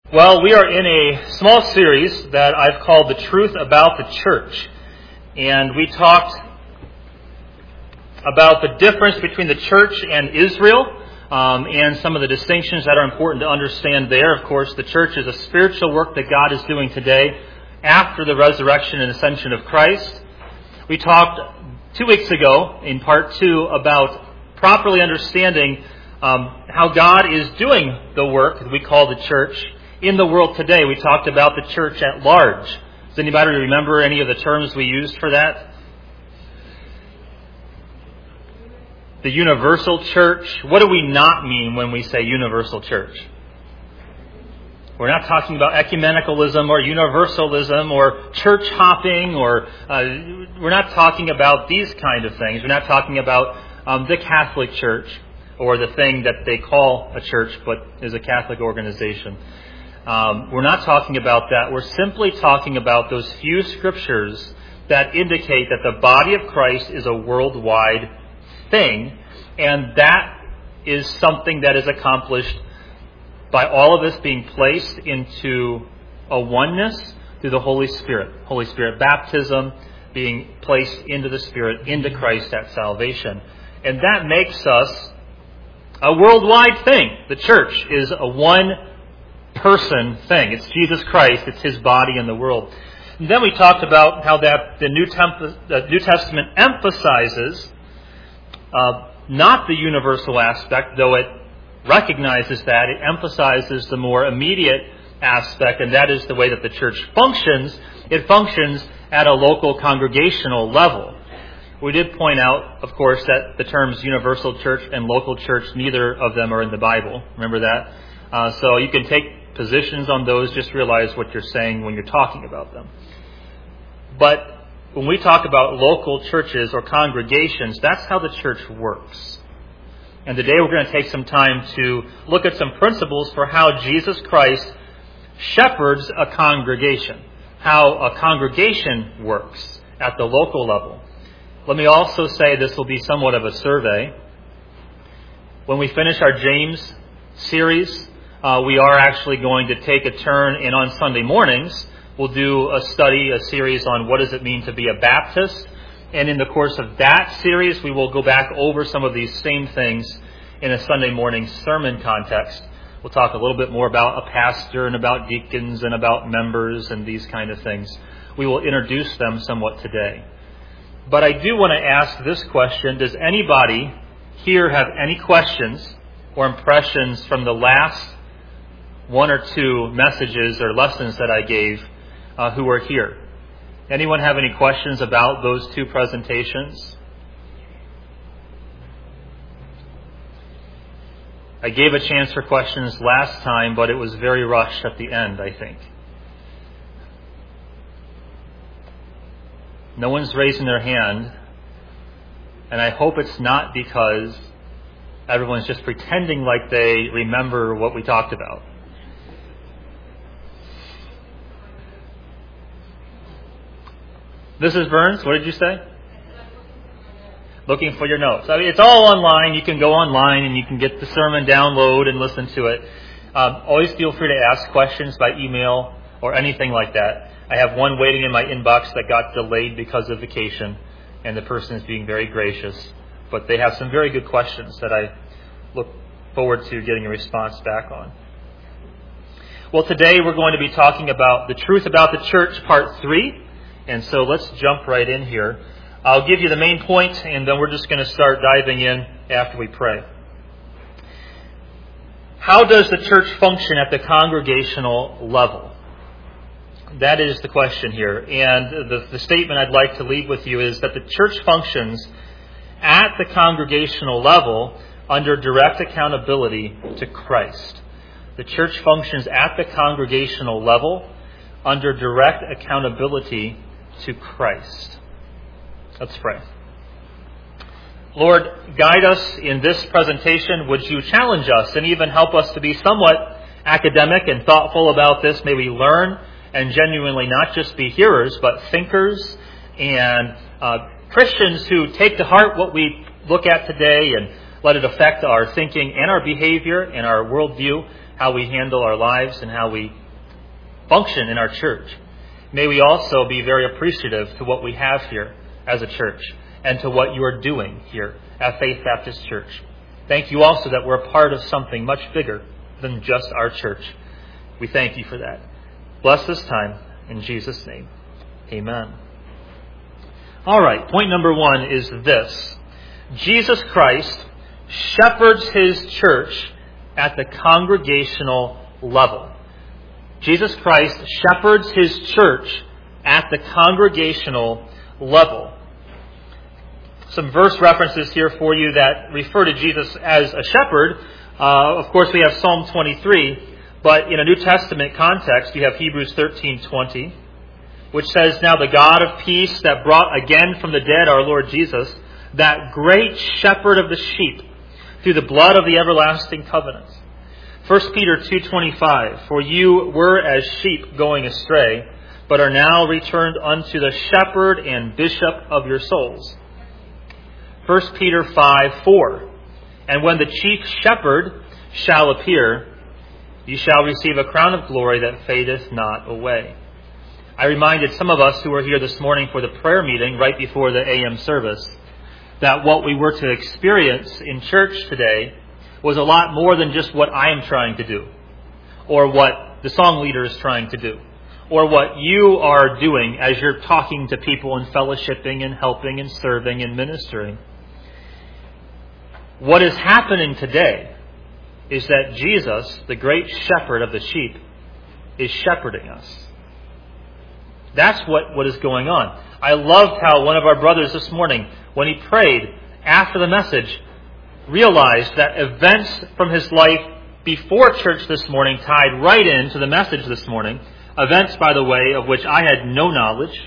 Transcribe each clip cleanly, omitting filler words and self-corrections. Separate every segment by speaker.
Speaker 1: Well, we are in a small series that I've called The Truth About the Church. And we talked about the difference between the church and Israel, and some of the distinctions that are important to understand there. Of course, the church is a spiritual work that God is doing today after the resurrection and ascension of Christ. We talked 2 weeks ago in part 2 about properly understanding how God is doing the work that we call the church in the world today. We talked about the church at large. Does anybody remember any of the terms we used for that? The universal church. What do we not mean when we say universal church? We're not talking about ecumenicalism or universalism or church hopping, or we're not talking about these kind of things. We're not talking about the Catholic Church, or the thing that they call a church but is a Catholic organization. We're not talking about that. We're simply talking about those few scriptures that indicate that the body of Christ is a worldwide thing, and that is something that is accomplished by all of us being placed into a oneness through the Holy Spirit. Holy Spirit baptism, being placed into the Spirit, into Christ at salvation. And that makes us a worldwide thing. The church is a one-person thing. It's Jesus Christ. It's His body in the world. And then we talked about how that the New Testament emphasizes not the universal aspect, though it recognizes that. It emphasizes the more immediate aspect, and that is the way that the church functions. It functions at a local congregational level. We did point out, of course, that the terms universal church and local church, neither of them are in the Bible. Remember that? So you can take positions on those. Just realize what you're saying when you're talking about them. But when we talk about local churches or congregations, that's how the church works. And today we're going to take some time to look at some principles for how Jesus Christ shepherds a congregation, how a congregation works at the local level. Let me also say this will be somewhat of a survey. When we finish our James series, we are actually going to take a turn, and on Sunday mornings, we'll do a series on what does it mean to be a Baptist. And in the course of that series, we will go back over some of these same things in a Sunday morning sermon context. We'll talk a little bit more about a pastor and about deacons and about members and these kind of things. We will introduce them somewhat today. But I do want to ask this question. Does anybody here have any questions or impressions from the last 1 or 2 messages or lessons that I gave who were here? Anyone have any questions about those 2 presentations? I gave a chance for questions last time, but it was very rushed at the end, I think. No one's raising their hand, and I hope it's not because everyone's just pretending like they remember what we talked about. Mrs. Burns, what did you say? Looking for your notes. I mean, it's all online. You can go online and you can get the sermon download and listen to it. Always feel free to ask questions by email or anything like that. I have one waiting in my inbox that got delayed because of vacation, and the person is being very gracious. But they have some very good questions that I look forward to getting a response back on. Well, today we're going to be talking about the truth about the church, part 3. And so let's jump right in here. I'll give you the main point, and then we're just going to start diving in after we pray. How does the church function at the congregational level? That is the question here. And the statement I'd like to leave with you is that the church functions at the congregational level under direct accountability to Christ. The church functions at the congregational level under direct accountability to Christ. Let's pray. Lord, guide us in this presentation. Would you challenge us and even help us to be somewhat academic and thoughtful about this? May we learn and genuinely not just be hearers, but thinkers and Christians who take to heart what we look at today and let it affect our thinking and our behavior and our worldview. how we handle our lives and how we function in our church. May we also be very appreciative to what we have here as a church and to what you are doing here at Faith Baptist Church. Thank you also that we're a part of something much bigger than just our church. We thank you for that. Bless this time in Jesus' name. Amen. All right, point number 1 is this. Jesus Christ shepherds his church at the congregational level. Jesus Christ shepherds his church at the congregational level. Some verse references here for you that refer to Jesus as a shepherd. Of course, we have Psalm 23, but in a New Testament context, you have Hebrews 13:20, which says, "Now the God of peace that brought again from the dead our Lord Jesus, that great shepherd of the sheep, through the blood of the everlasting covenant." 1 Peter 2:25, "For you were as sheep going astray, but are now returned unto the shepherd and bishop of your souls." 1 Peter 5:4, "And when the chief shepherd shall appear, you shall receive a crown of glory that fadeth not away." I reminded some of us who were here this morning for the prayer meeting right before the AM service that what we were to experience in church today was a lot more than just what I am trying to do, or what the song leader is trying to do, or what you are doing as you're talking to people and fellowshipping and helping and serving and ministering. What is happening today is that Jesus, the great shepherd of the sheep, is shepherding us. That's what is going on. I loved how one of our brothers this morning, when he prayed after the message, realized that events from his life before church this morning tied right into the message this morning. Events, by the way, of which I had no knowledge.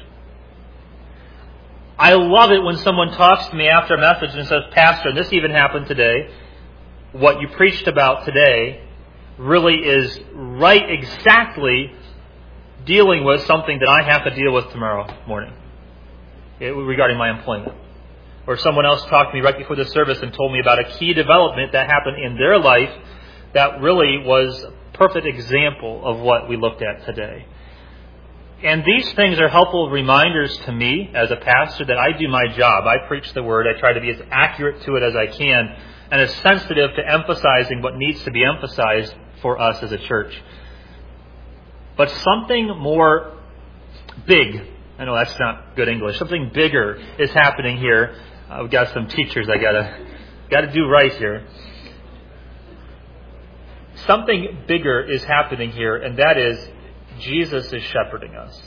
Speaker 1: I love it when someone talks to me after a message and says, "Pastor, and this even happened today, what you preached about today really is right exactly dealing with something that I have to deal with tomorrow morning regarding my employment." Or someone else talked to me right before the service and told me about a key development that happened in their life that really was a perfect example of what we looked at today. And these things are helpful reminders to me as a pastor that I do my job. I preach the Word. I try to be as accurate to it as I can and as sensitive to emphasizing what needs to be emphasized for us as a church. But something more big, I know that's not good English, something bigger is happening here. We've got some teachers I gotta do right here. Something bigger is happening here, and that is Jesus is shepherding us.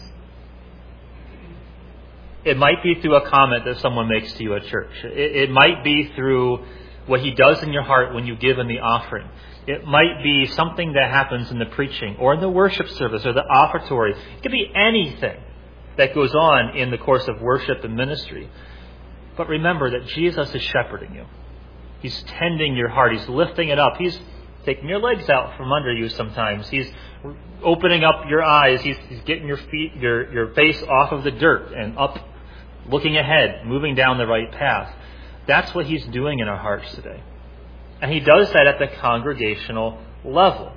Speaker 1: It might be through a comment that someone makes to you at church. It might be through what he does in your heart when you give in the offering. It might be something that happens in the preaching or in the worship service or the offertory. It could be anything that goes on in the course of worship and ministry. But remember that Jesus is shepherding you. He's tending your heart. He's lifting it up. He's taking your legs out from under you sometimes. He's opening up your eyes. He's getting your feet, your face off of the dirt and up, looking ahead, moving down the right path. That's what he's doing in our hearts today. And he does that at the congregational level.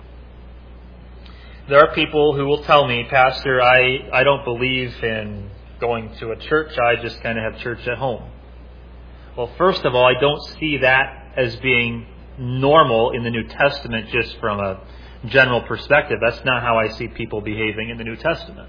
Speaker 1: There are people who will tell me, "Pastor, I don't believe in going to a church. I just kind of have church at home." Well, first of all, I don't see that as being normal in the New Testament just from a general perspective. That's not how I see people behaving in the New Testament.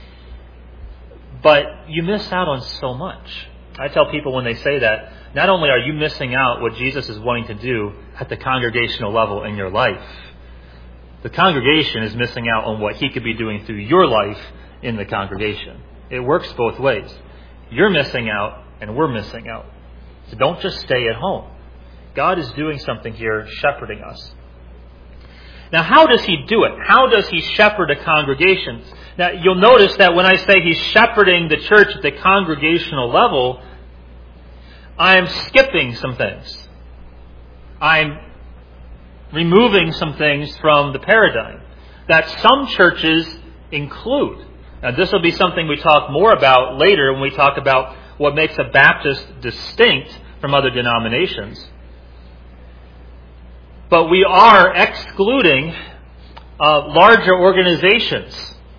Speaker 1: But you miss out on so much. I tell people when they say that, not only are you missing out what Jesus is wanting to do at the congregational level in your life, the congregation is missing out on what he could be doing through your life in the congregation. It works both ways. You're missing out and we're missing out. So don't just stay at home. God is doing something here, shepherding us. Now, how does he do it? How does he shepherd a congregation? Now, you'll notice that when I say he's shepherding the church at the congregational level, I'm skipping some things. I'm removing some things from the paradigm that some churches include. Now, this will be something we talk more about later when we talk about what makes a Baptist distinct from other denominations. But we are excluding larger organizations.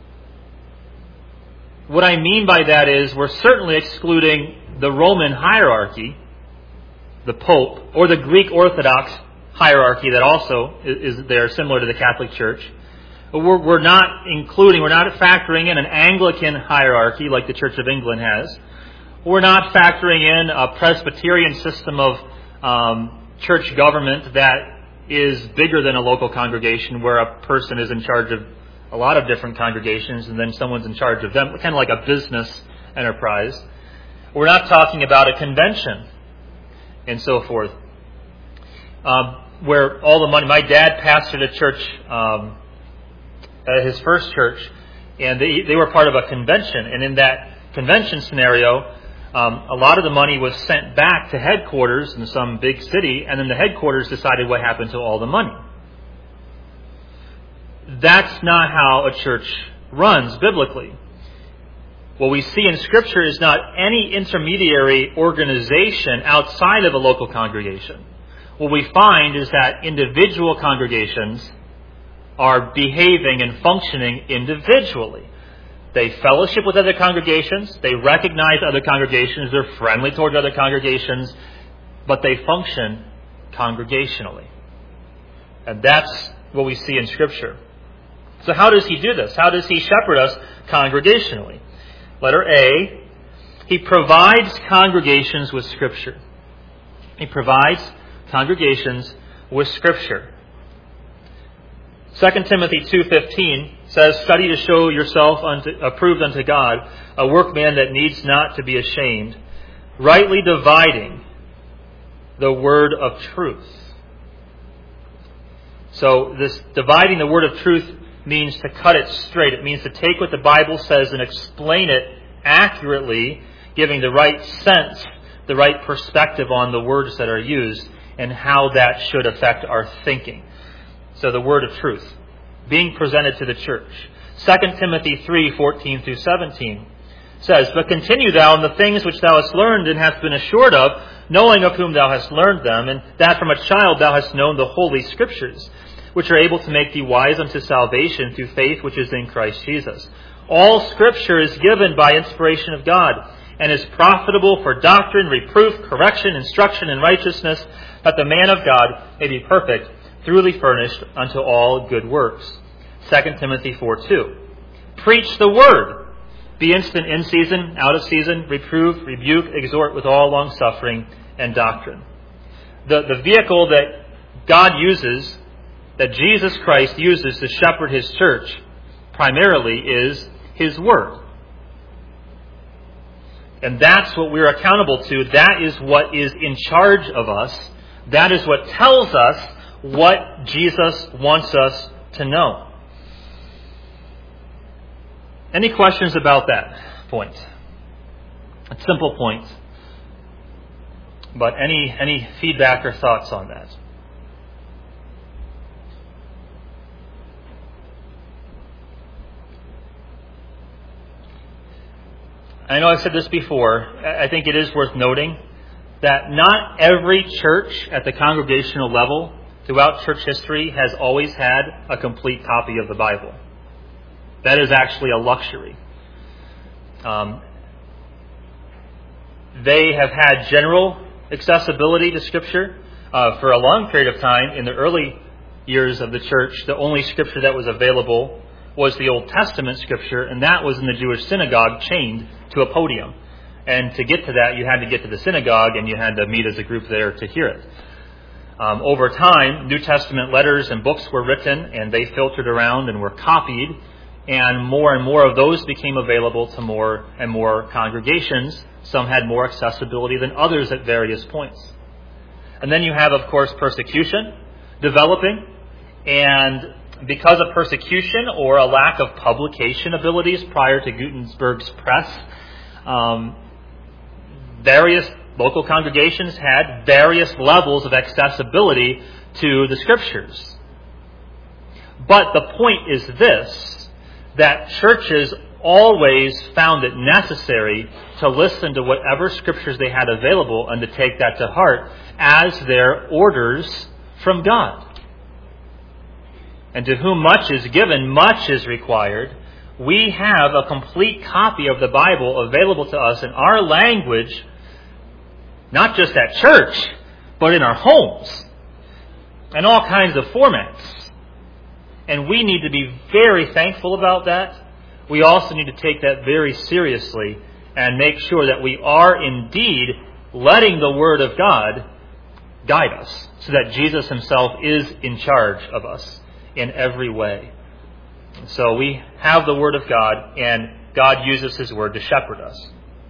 Speaker 1: What I mean by that is we're certainly excluding the Roman hierarchy, the Pope, or the Greek Orthodox hierarchy that also is there, similar to the Catholic Church. We're not factoring in an Anglican hierarchy like the Church of England has. We're not factoring in a Presbyterian system of church government that is bigger than a local congregation where a person is in charge of a lot of different congregations and then someone's in charge of them, kind of like a business enterprise. We're not talking about a convention and so forth, where all the money. My dad pastored a church, his first church, and they were part of a convention. And in that convention scenario, a lot of the money was sent back to headquarters in some big city, and then the headquarters decided what happened to all the money. That's not how a church runs biblically. What we see in Scripture is not any intermediary organization outside of a local congregation. What we find is that individual congregations are behaving and functioning individually. They fellowship with other congregations, they recognize other congregations, they're friendly toward other congregations, but they function congregationally. And that's what we see in Scripture. So how does He do this? How does He shepherd us congregationally? Letter A, He provides congregations with Scripture. He provides congregations with Scripture. 2 Timothy 2:15 says, "Study to show yourself approved unto God, a workman that needs not to be ashamed, rightly dividing the word of truth." So this dividing the word of truth means to cut it straight. It means to take what the Bible says and explain it accurately, giving the right sense, the right perspective on the words that are used and how that should affect our thinking. So the word of truth being presented to the church. 2 Timothy 3:14 through 17 says, "But continue thou in the things which thou hast learned and hast been assured of, knowing of whom thou hast learned them, and that from a child thou hast known the holy Scriptures, which are able to make thee wise unto salvation through faith which is in Christ Jesus. All Scripture is given by inspiration of God, and is profitable for doctrine, reproof, correction, instruction in righteousness, that the man of God may be perfect, thoroughly furnished unto all good works." 2 Timothy 4:2. "Preach the word. Be instant in season, out of season, reprove, rebuke, exhort with all long-suffering and doctrine." The vehicle that God uses, that Jesus Christ uses to shepherd His church, primarily is His Word. And that's what we're accountable to. That is what is in charge of us. That is what tells us what Jesus wants us to know. Any questions about that point? A simple point. But any feedback or thoughts on that? I know I've said this before. I think it is worth noting that not every church at the congregational level throughout church history has always had a complete copy of the Bible. That is actually a luxury. They have had general accessibility to Scripture. For a long period of time, in the early years of the church, the only Scripture that was available was the Old Testament Scripture, and that was in the Jewish synagogue, chained to a podium. And to get to that, you had to get to the synagogue, and you had to meet as a group there to hear it. Over time, New Testament letters and books were written, and they filtered around and were copied, and more of those became available to more and more congregations. Some had more accessibility than others at various points. And then you have, of course, persecution developing, and because of persecution or a lack of publication abilities prior to Gutenberg's press, various local congregations had various levels of accessibility to the Scriptures. But the point is this, that churches always found it necessary to listen to whatever Scriptures they had available and to take that to heart as their orders from God. And to whom much is given, much is required. We have a complete copy of the Bible available to us in our language, not just at church, but in our homes, and all kinds of formats. And we need to be very thankful about that. We also need to take that very seriously and make sure that we are indeed letting the Word of God guide us, so that Jesus Himself is in charge of us in every way. So we have the Word of God, and God uses His Word to shepherd us.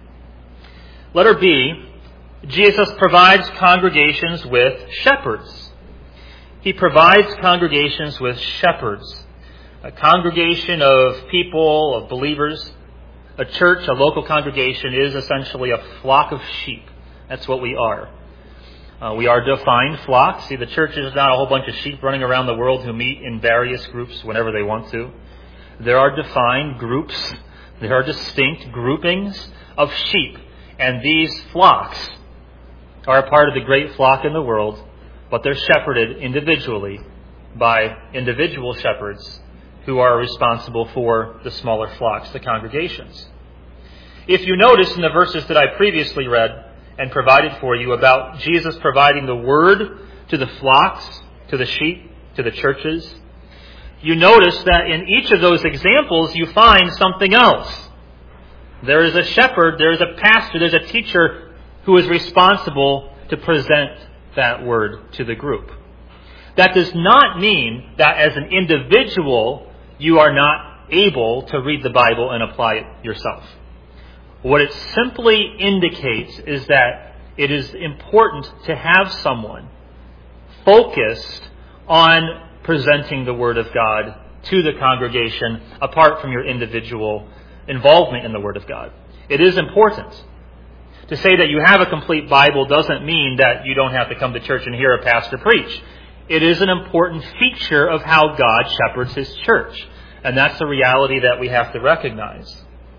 Speaker 1: Letter B, Jesus provides congregations with shepherds. He provides congregations with shepherds. A congregation of people, of believers, a church, a local congregation is essentially a flock of sheep. That's what we are. We are defined flocks. See, the church is not a whole bunch of sheep running around the world who meet in various groups whenever they want to. There are defined groups. There are distinct groupings of sheep. And these flocks are a part of the great flock in the world, but they're shepherded individually by individual shepherds who are responsible for the smaller flocks, the congregations. If you notice in the verses that I previously read and provided for you about Jesus providing the Word to the flocks, to the sheep, to the churches, you notice that in each of those examples you find something else. There is a shepherd, there is a pastor, there's a teacher who is responsible to present that Word to the group. That does not mean that as an individual you are not able to read the Bible and apply it yourself. What it simply indicates is that it is important to have someone focused on presenting the Word of God to the congregation apart from your individual involvement in the Word of God. It is important. To say that you have a complete Bible doesn't mean that you don't have to come to church and hear a pastor preach. It is an important feature of how God shepherds His church. And that's a reality that we have to recognize.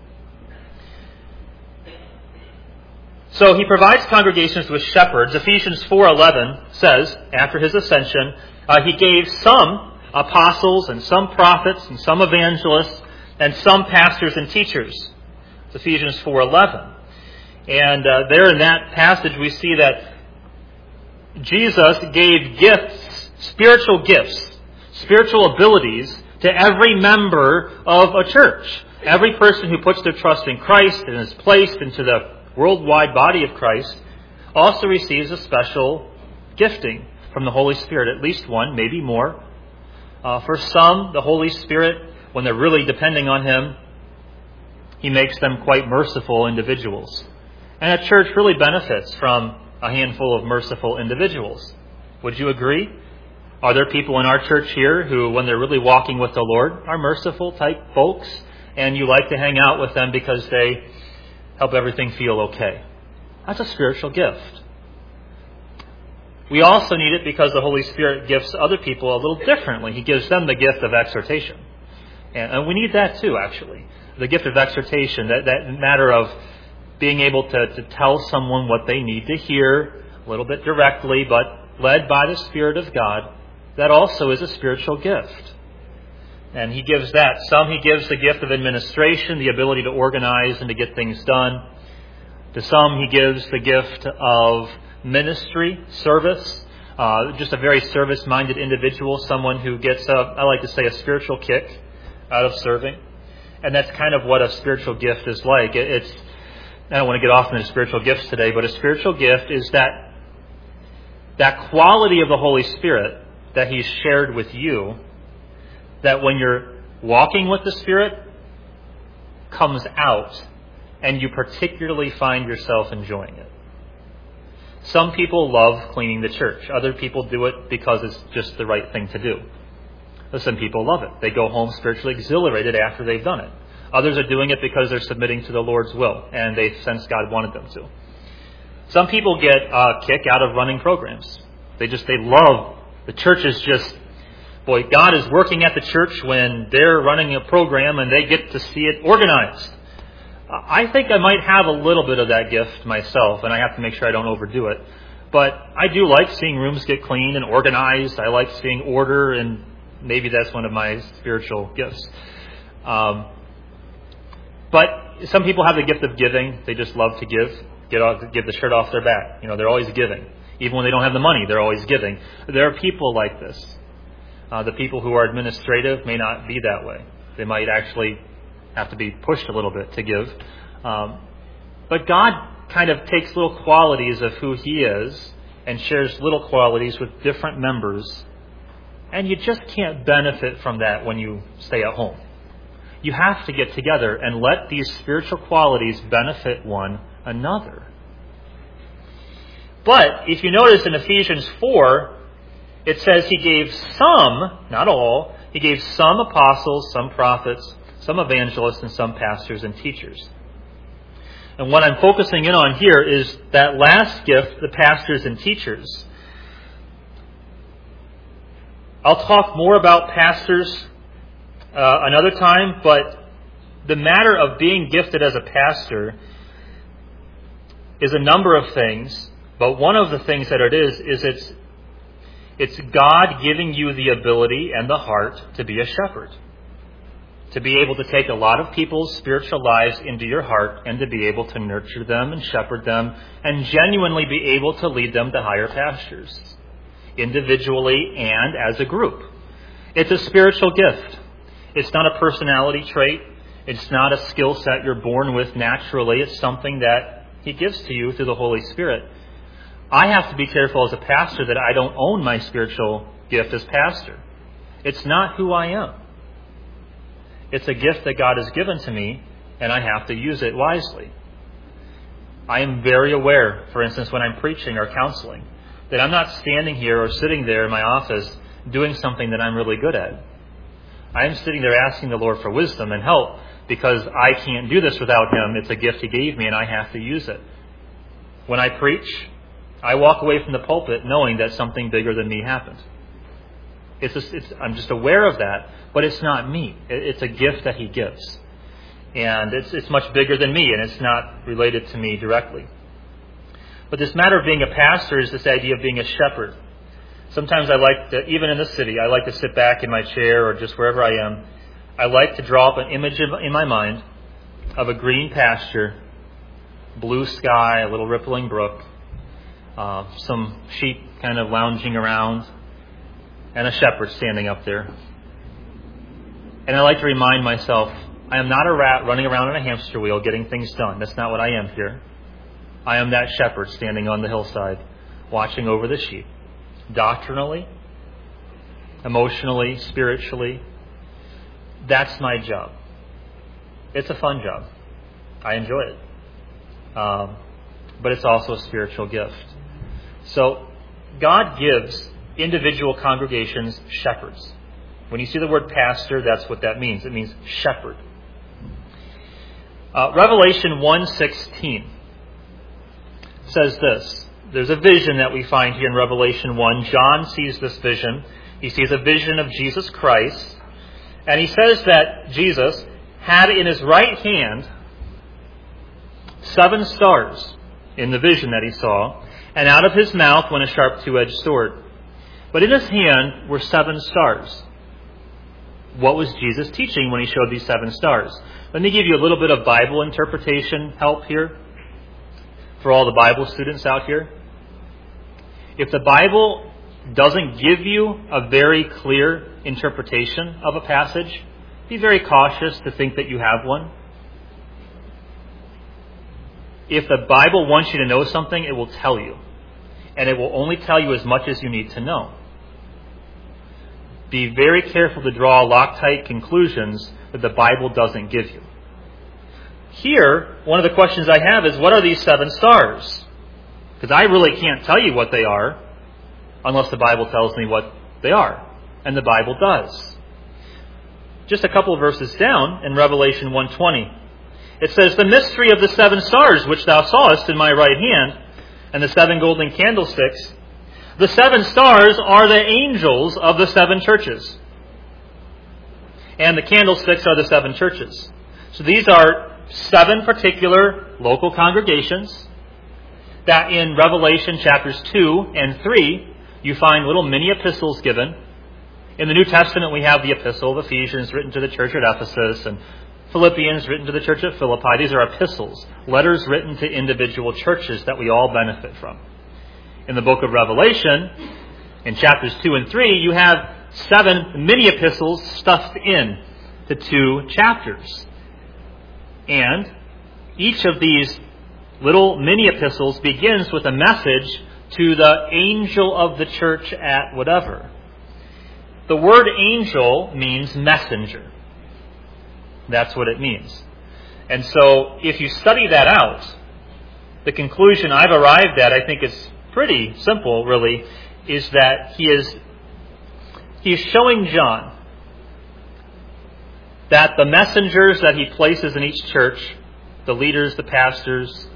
Speaker 1: So He provides congregations with shepherds. Ephesians 4:11 says, after His ascension, He gave some apostles and some prophets and some evangelists and some pastors and teachers. It's Ephesians 4:11. And there in that passage we see that Jesus gave gifts, spiritual abilities to every member of a church. Every person who puts their trust in Christ and is placed into the worldwide body of Christ also receives a special gifting from the Holy Spirit, at least one, maybe more. For some, the Holy Spirit, when they're really depending on Him, He makes them quite merciful individuals. And a church really benefits from a handful of merciful individuals. Would you agree? Are there people in our church here who, when they're really walking with the Lord, are merciful type folks, and you like to hang out with them because they help everything feel okay? That's a spiritual gift. We also need it because the Holy Spirit gifts other people a little differently. He gives them the gift of exhortation. And we need that too, actually. The gift of exhortation, that matter of being able to tell someone what they need to hear, a little bit directly, but led by the Spirit of God, that also is a spiritual gift. And He gives that. Some He gives the gift of administration, the ability to organize and to get things done. To some He gives the gift of ministry, service, just a very service-minded individual, someone who gets, I like to say, a spiritual kick out of serving. And that's kind of what a spiritual gift is like. I don't want to get off into spiritual gifts today, but a spiritual gift is that quality of the Holy Spirit that He's shared with you, that when you're walking with the Spirit, comes out, and you particularly find yourself enjoying it. Some people love cleaning the church. Other people do it because it's just the right thing to do. Some people love it. They go home spiritually exhilarated after they've done it. Others are doing it because they're submitting to the Lord's will, and they sense God wanted them to. Some people get a kick out of running programs. They love, the church is just, boy, God is working at the church when they're running a program and they get to see it organized. I think I might have a little bit of that gift myself, and I have to make sure I don't overdo it. But I do like seeing rooms get cleaned and organized. I like seeing order and Maybe that's one of my spiritual gifts. But some people have the gift of giving. They just love to give the shirt off their back. They're always giving. Even when they don't have the money, they're always giving. There are people like this. The people who are administrative may not be that way. They might actually have to be pushed a little bit to give. But God kind of takes little qualities of who He is and shares little qualities with different members. And you just can't benefit from that when you stay at home. You have to get together and let these spiritual qualities benefit one another. But if you notice in Ephesians 4, it says He gave some, not all, He gave some apostles, some prophets, some evangelists, and some pastors and teachers. And what I'm focusing in on here is that last gift, the pastors and teachers. I'll talk more about pastors another time, but the matter of being gifted as a pastor is a number of things. But one of the things that it is it's God giving you the ability and the heart to be a shepherd. To be able to take a lot of people's spiritual lives into your heart and to be able to nurture them and shepherd them and genuinely be able to lead them to higher pastures, individually and as a group. It's a spiritual gift. It's not a personality trait. It's not a skill set you're born with naturally. It's something that He gives to you through the Holy Spirit. I have to be careful as a pastor that I don't own my spiritual gift as pastor. It's not who I am. It's a gift that God has given to me, and I have to use it wisely. I am very aware, for instance, when I'm preaching or counseling, that I'm not standing here or sitting there in my office doing something that I'm really good at. I am sitting there asking the Lord for wisdom and help because I can't do this without Him. It's a gift He gave me, and I have to use it. When I preach, I walk away from the pulpit knowing that something bigger than me happened. I'm just aware of that, but it's not me. It's a gift that He gives. And it's much bigger than me, and it's not related to me directly. But this matter of being a pastor is this idea of being a shepherd. Sometimes I like to, even in the city, I like to sit back in my chair or just wherever I am. I like to draw up an image in my mind of a green pasture, blue sky, a little rippling brook, some sheep kind of lounging around, and a shepherd standing up there. And I like to remind myself, I am not a rat running around on a hamster wheel getting things done. That's not what I am here. I am that shepherd standing on the hillside, watching over the sheep. Doctrinally, emotionally, spiritually. That's my job. It's a fun job. I enjoy it. But it's also a spiritual gift. So, God gives individual congregations shepherds. When you see the word pastor, that's what that means. It means shepherd. Revelation 1:16 says this. There's a vision that we find here in Revelation 1. John sees this vision. He sees a vision of Jesus Christ. And he says that Jesus had in His right hand 7 stars in the vision that he saw. And out of His mouth went a sharp two-edged sword. But in His hand were 7 stars. What was Jesus teaching when He showed these 7 stars? Let me give you a little bit of Bible interpretation help here for all the Bible students out here. If the Bible doesn't give you a very clear interpretation of a passage, be very cautious to think that you have one. If the Bible wants you to know something, it will tell you. And it will only tell you as much as you need to know. Be very careful to draw Loctite conclusions that the Bible doesn't give you. Here, one of the questions I have is, what are these 7 stars? Because I really can't tell you what they are unless the Bible tells me what they are. And the Bible does. Just a couple of verses down in Revelation 1:20. It says, "The mystery of the 7 stars which thou sawest in my right hand, and the 7 golden candlesticks. The 7 stars are the angels of the 7 churches. And the candlesticks are the 7 churches." So these are 7 particular local congregations that in Revelation chapters 2 and 3, you find little mini epistles given. In the New Testament, we have the Epistle of Ephesians written to the church at Ephesus, and Philippians written to the church at Philippi. These are epistles, letters written to individual churches that we all benefit from. In the book of Revelation, in chapters 2 and 3, you have 7 mini epistles stuffed in to 2 chapters. And each of these little mini epistles begins with a message to the angel of the church at whatever. The word angel means messenger. That's what it means. And so if you study that out, the conclusion I've arrived at, I think is pretty simple really, is that he is showing John that the messengers that he places in each church, the leaders, the pastors,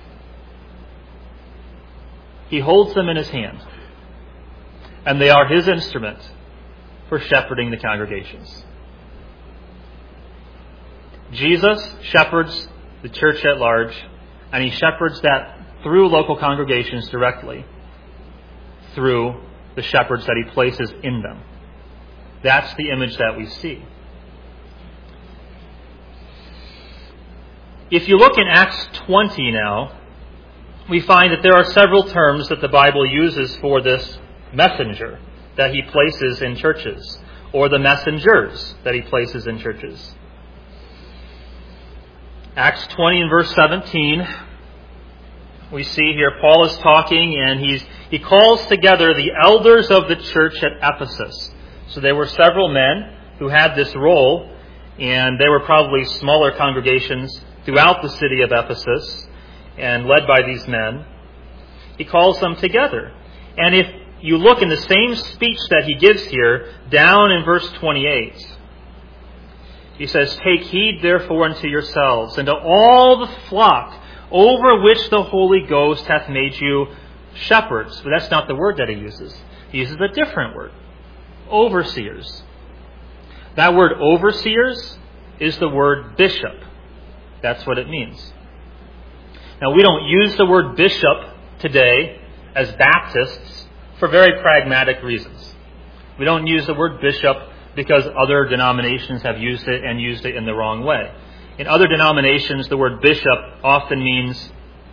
Speaker 1: he holds them in his hand. And they are his instrument for shepherding the congregations. Jesus shepherds the church at large, and he shepherds that through local congregations directly, through the shepherds that he places in them. That's the image that we see. If you look in Acts 20 now, we find that there are several terms that the Bible uses for this messenger that he places in churches, or the messengers that he places in churches. Acts 20 and verse 17, we see here Paul is talking, and he calls together the elders of the church at Ephesus. So there were several men who had this role, and they were probably smaller congregations throughout the city of Ephesus, and led by these men. He calls them together. And if you look in the same speech that he gives here, down in verse 28, he says, "Take heed therefore unto yourselves, and to all the flock over which the Holy Ghost hath made you shepherds." But that's not the word that he uses. He uses a different word. Overseers. That word overseers is the word bishop. That's what it means. Now, we don't use the word bishop today as Baptists for very pragmatic reasons. We don't use the word bishop because other denominations have used it and used it in the wrong way. In other denominations, the word bishop often means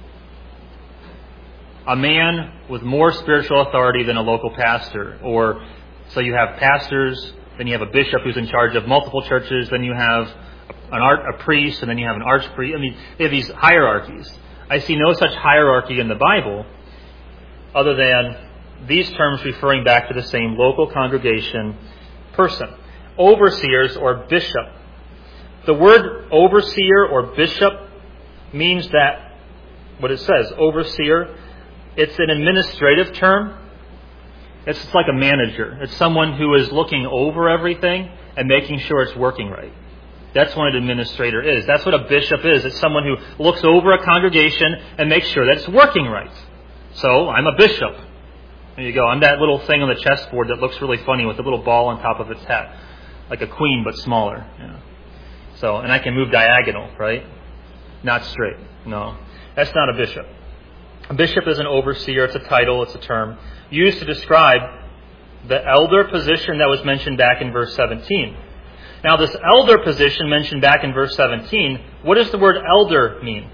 Speaker 1: a man with more spiritual authority than a local pastor. Or so you have pastors, then you have a bishop who's in charge of multiple churches, then you have a priest, and then you have an archpriest. I mean, they have these hierarchies. I see no such hierarchy in the Bible other than these terms referring back to the same local congregation person. Overseers or bishop. The word overseer or bishop means that, what it says, overseer, it's an administrative term. It's like a manager. It's someone who is looking over everything and making sure it's working right. That's what an administrator is. That's what a bishop is. It's someone who looks over a congregation and makes sure that it's working right. So, I'm a bishop. There you go. I'm that little thing on the chessboard that looks really funny with a little ball on top of its hat. Like a queen, but smaller. Yeah. So, and I can move diagonal, right? Not straight. No. That's not a bishop. A bishop is an overseer. It's a title. It's a term used to describe the elder position that was mentioned back in verse 17. Now, this elder position mentioned back in verse 17, what does the word elder mean?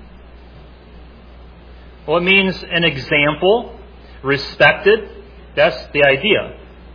Speaker 1: Well, it means an example, respected. That's the idea.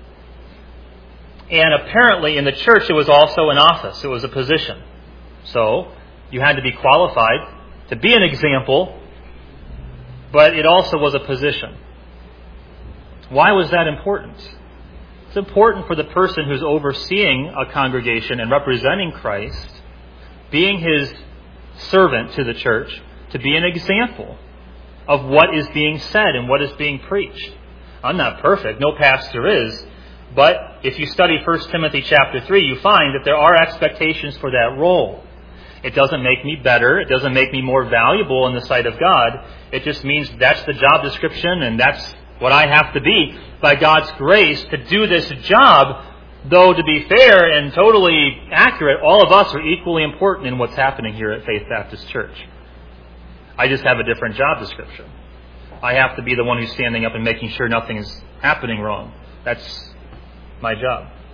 Speaker 1: And apparently in the church it was also an office. It was a position. So, you had to be qualified to be an example, but it also was a position. Why was that important? It's important for the person who's overseeing a congregation and representing Christ, being his servant to the church, to be an example of what is being said and what is being preached. I'm not perfect. No pastor is. But if you study 1 Timothy chapter 3, you find that there are expectations for that role. It doesn't make me better. It doesn't make me more valuable in the sight of God. It just means that's the job description and that's what I have to be by God's grace to do this job. Though, to be fair and totally accurate, all of us are equally important in what's happening here at Faith Baptist Church. I just have a different job description. I have to be the one who's standing up and making sure nothing is happening wrong. That's my job.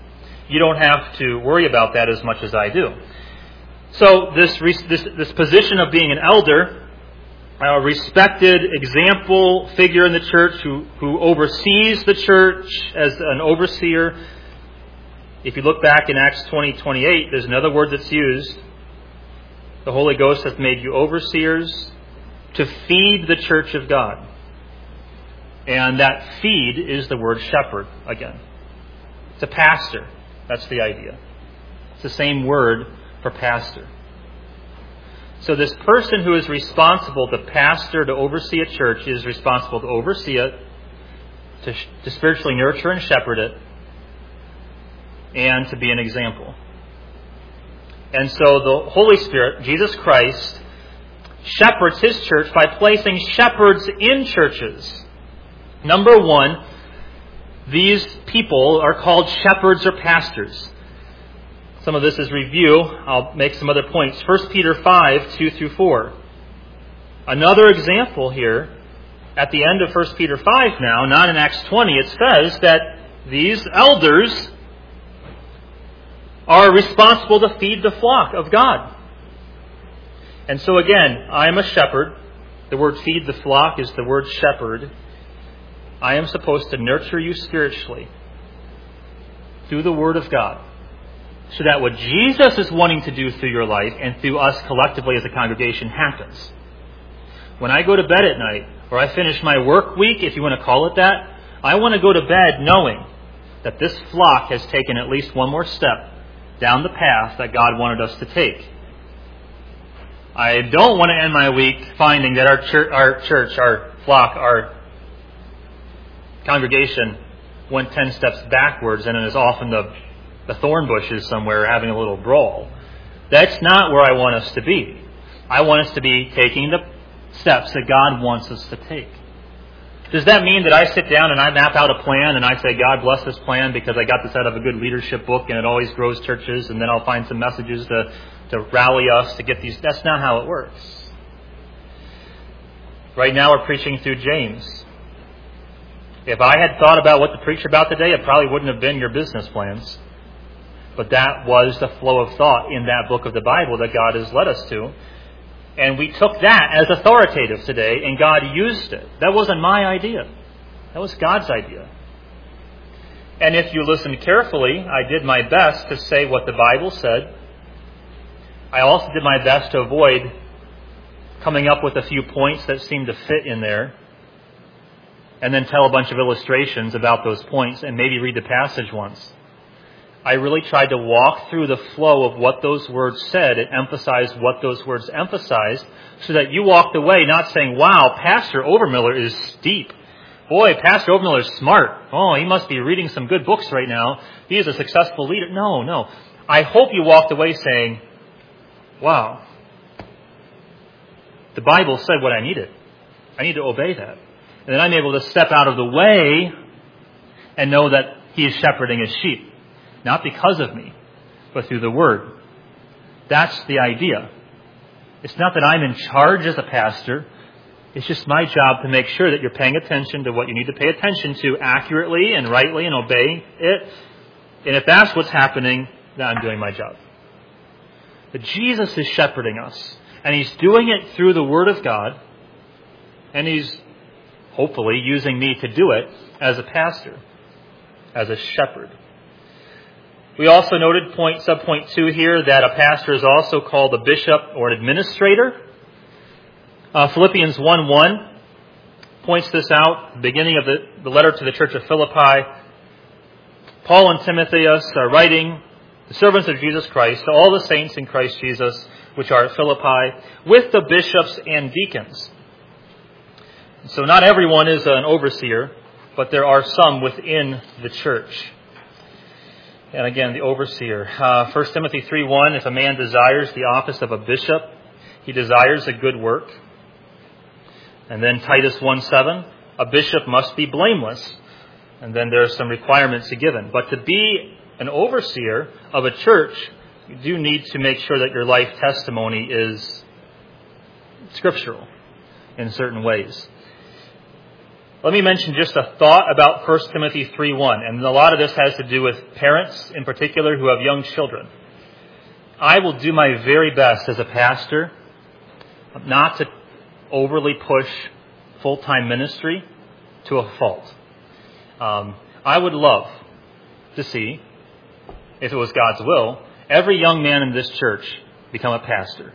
Speaker 1: you don't have to worry about that as much as I do. So this position of being an elder, a respected example figure in the church who oversees the church as an overseer. If you look back in Acts 20:28, there's another word that's used. The Holy Ghost hath made you overseers to feed the church of God. And that feed is the word shepherd again. It's a pastor. That's the idea. It's the same word for pastor. So this person who is responsible, the pastor, to oversee a church, is responsible to oversee it, to spiritually nurture and shepherd it, and to be an example. And so the Holy Spirit, Jesus Christ, shepherds His church by placing shepherds in churches. Number one, these people are called shepherds or pastors. Some of this is review. I'll make some other points. 1 Peter 5:2-4. Another example here, at the end of 1 Peter 5 now, not in Acts 20, it says that these elders are responsible to feed the flock of God. And so again, I am a shepherd. The word feed the flock is the word shepherd. I am supposed to nurture you spiritually through the Word of God, so that what Jesus is wanting to do through your life and through us collectively as a congregation happens. When I go to bed at night, or I finish my work week, if you want to call it that, I want to go to bed knowing that this flock has taken at least one more step down the path that God wanted us to take. I don't want to end my week finding that our flock, our congregation went 10 steps backwards and is off in the thorn bushes somewhere having a little brawl. That's not where I want us to be. I want us to be taking the steps that God wants us to take. Does that mean that I sit down and I map out a plan and I say, God bless this plan because I got this out of a good leadership book and it always grows churches, and then I'll find some messages to rally us to get these? That's not how it works. Right now we're preaching through James. If I had thought about what to preach about today, it probably wouldn't have been your business plans. But that was the flow of thought in that book of the Bible that God has led us to. And we took that as authoritative today, and God used it. That wasn't my idea. That was God's idea. And if you listen carefully, I did my best to say what the Bible said. I also did my best to avoid coming up with a few points that seemed to fit in there, and then tell a bunch of illustrations about those points and maybe read the passage once. I really tried to walk through the flow of what those words said and emphasize what those words emphasized, so that you walked away not saying, wow, Pastor Overmiller is steep. Boy, Pastor Overmiller is smart. Oh, he must be reading some good books right now. He is a successful leader. No. I hope you walked away saying, wow, the Bible said what I needed. I need to obey that. And then I'm able to step out of the way and know that He is shepherding His sheep. Not because of me, but through the Word. That's the idea. It's not that I'm in charge as a pastor. It's just my job to make sure that you're paying attention to what you need to pay attention to accurately and rightly and obeying it. And if that's what's happening, then I'm doing my job. But Jesus is shepherding us. And He's doing it through the Word of God. And He's hopefully using me to do it as a pastor, as a shepherd. We also noted subpoint 2 here that a pastor is also called a bishop or an administrator. Philippians 1:1 points this out, beginning of the letter to the church of Philippi. Paul and Timotheus are writing, the servants of Jesus Christ, to all the saints in Christ Jesus, which are at Philippi, with the bishops and deacons. So not everyone is an overseer, but there are some within the church. And again, the overseer. 1 Timothy 3:1, if a man desires the office of a bishop, he desires a good work. And then Titus 1:7, a bishop must be blameless. And then there are some requirements given. But to be an overseer of a church, you do need to make sure that your life testimony is scriptural in certain ways. Let me mention just a thought about 1 Timothy 3:1, and a lot of this has to do with parents in particular who have young children. I will do my very best as a pastor not to overly push full-time ministry to a fault. I would love to see, if it was God's will, every young man in this church become a pastor.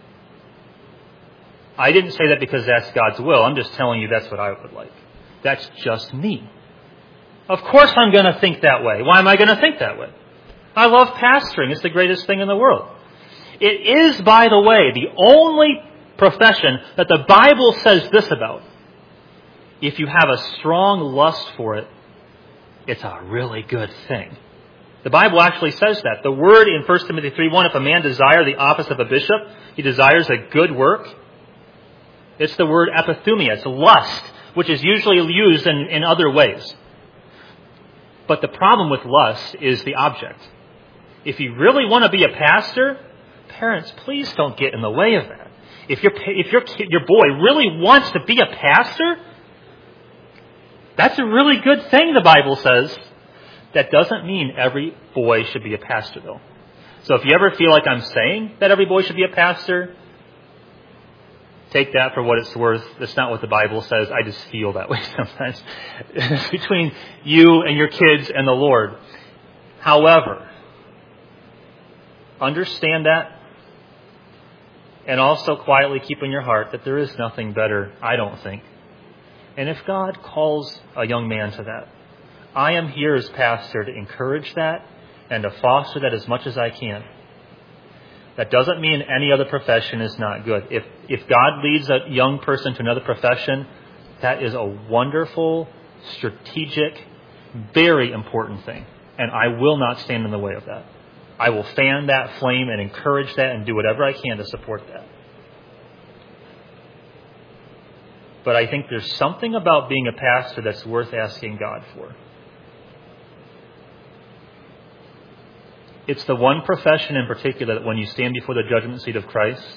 Speaker 1: I didn't say that because that's God's will. I'm just telling you that's what I would like. That's just me. Of course I'm going to think that way. Why am I going to think that way? I love pastoring. It's the greatest thing in the world. It is, by the way, the only profession that the Bible says this about. If you have a strong lust for it, it's a really good thing. The Bible actually says that. The word in 1 Timothy 3:1, if a man desire the office of a bishop, he desires a good work. It's the word epithumia. It's lust, which is usually used in other ways. But the problem with lust is the object. If you really want to be a pastor, parents, please don't get in the way of that. If your boy really wants to be a pastor, that's a really good thing, the Bible says. That doesn't mean every boy should be a pastor, though. So if you ever feel like I'm saying that every boy should be a pastor, take that for what it's worth. That's not what the Bible says. I just feel that way sometimes. It's between you and your kids and the Lord. However, understand that, and also quietly keep in your heart that there is nothing better, I don't think. And if God calls a young man to that, I am here as pastor to encourage that and to foster that as much as I can. That doesn't mean any other profession is not good. If God leads a young person to another profession, that is a wonderful, strategic, very important thing. And I will not stand in the way of that. I will fan that flame and encourage that and do whatever I can to support that. But I think there's something about being a pastor that's worth asking God for. It's the one profession in particular that when you stand before the judgment seat of Christ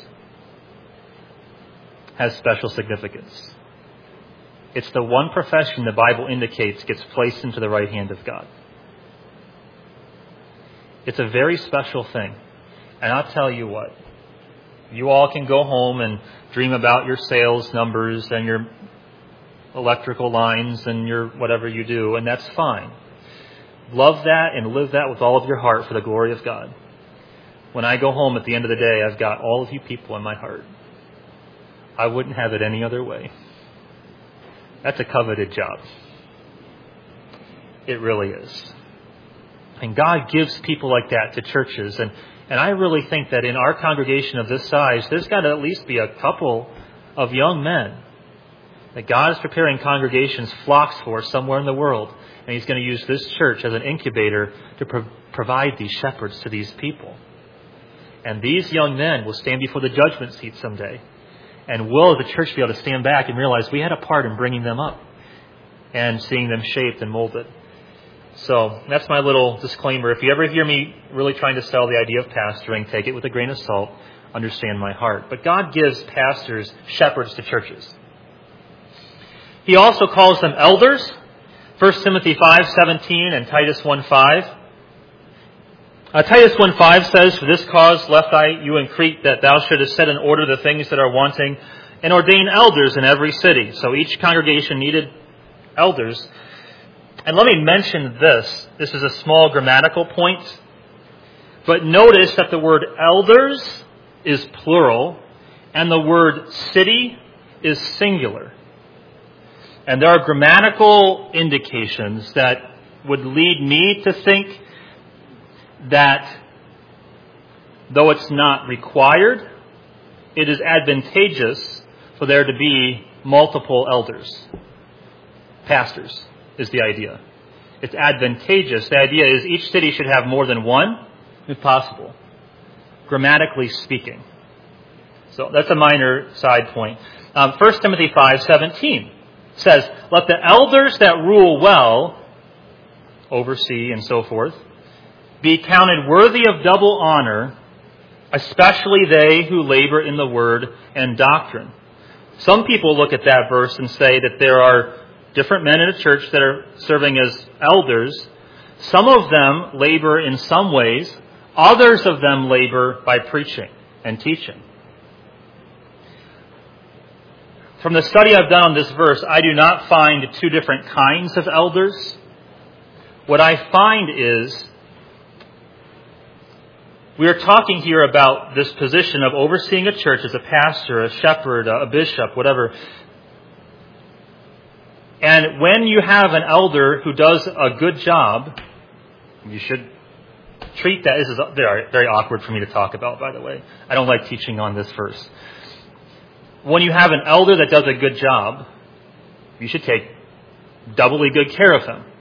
Speaker 1: has special significance. It's the one profession the Bible indicates gets placed into the right hand of God. It's a very special thing. And I'll tell you what, you all can go home and dream about your sales numbers and your electrical lines and your whatever you do, and that's fine. Love that and live that with all of your heart for the glory of God. When I go home at the end of the day, I've got all of you people in my heart. I wouldn't have it any other way. That's a coveted job. It really is. And God gives people like that to churches. And I really think that in our congregation of this size, there's got to at least be a couple of young men that God is preparing congregations, flocks for somewhere in the world. And He's going to use this church as an incubator to provide these shepherds to these people. And these young men will stand before the judgment seat someday. And will the church be able to stand back and realize we had a part in bringing them up and seeing them shaped and molded. So that's my little disclaimer. If you ever hear me really trying to sell the idea of pastoring, take it with a grain of salt. Understand my heart. But God gives pastors, shepherds to churches. He also calls them elders. 1 Timothy 5:17 and Titus 1:5. Titus 1:5 says, "For this cause left I you in Crete, that thou shouldest set in order the things that are wanting, and ordain elders in every city." So each congregation needed elders. And let me mention this. This is a small grammatical point. But notice that the word elders is plural, and the word city is singular. And there are grammatical indications that would lead me to think that though it's not required, it is advantageous for there to be multiple elders. Pastors is the idea. It's advantageous. The idea is each city should have more than one, if possible, grammatically speaking. So that's a minor side point. 1 Timothy 5:17 says, "Let the elders that rule well," oversee and so forth, "be counted worthy of double honor, especially they who labor in the word and doctrine." Some people look at that verse and say that there are different men in a church that are serving as elders. Some of them labor in some ways. Others of them labor by preaching and teaching. From the study I've done on this verse, I do not find two different kinds of elders. What I find is we are talking here about this position of overseeing a church as a pastor, a shepherd, a bishop, whatever. And when you have an elder who does a good job, you should treat that. This is very, very awkward for me to talk about, by the way. I don't like teaching on this verse. When you have an elder that does a good job, you should take doubly good care of him.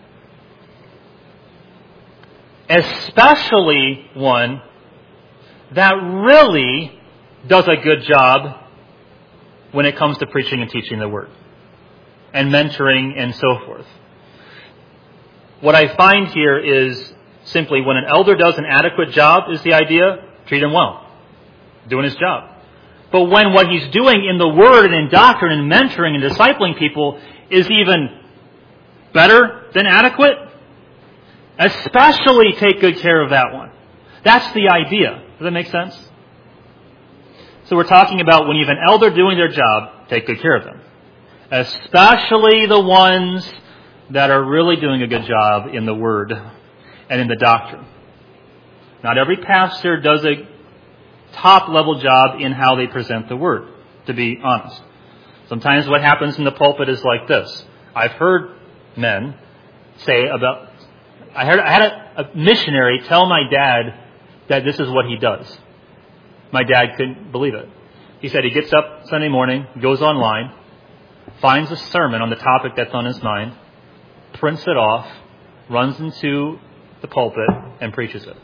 Speaker 1: Especially one that really does a good job when it comes to preaching and teaching the Word and mentoring and so forth. What I find here is simply when an elder does an adequate job is the idea, treat him well, doing his job. But when what he's doing in the Word and in doctrine and mentoring and discipling people is even better than adequate, especially take good care of that one. That's the idea. Does that make sense? So we're talking about when you have an elder doing their job, take good care of them. Especially the ones that are really doing a good job in the Word and in the doctrine. Not every pastor does a top-level job in how they present the Word, to be honest. Sometimes what happens in the pulpit is like this. I've heard men say about... I had a missionary tell my dad that this is what he does. My dad couldn't believe it. He said he gets up Sunday morning, goes online, finds a sermon on the topic that's on his mind, prints it off, runs into the pulpit, and preaches it.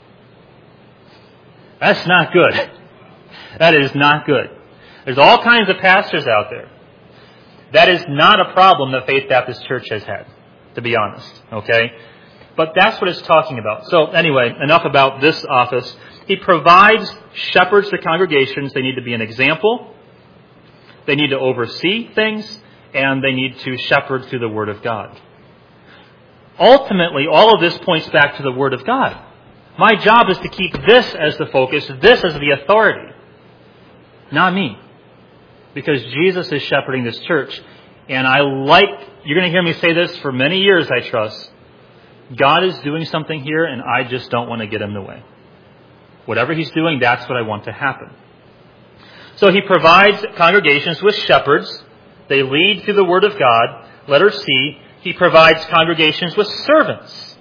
Speaker 1: That's not good. That is not good. There's all kinds of pastors out there. That is not a problem that Faith Baptist Church has had, to be honest. Okay? But that's what it's talking about. So anyway, enough about this office. He provides shepherds to congregations. They need to be an example. They need to oversee things. And they need to shepherd through the Word of God. Ultimately, all of this points back to the Word of God. My job is to keep this as the focus, this as the authority. Not me. Because Jesus is shepherding this church. And you're going to hear me say this for many years, I trust. God is doing something here, and I just don't want to get in the way. Whatever He's doing, that's what I want to happen. So He provides congregations with shepherds. They lead through the Word of God. Letter C, He provides congregations with servants.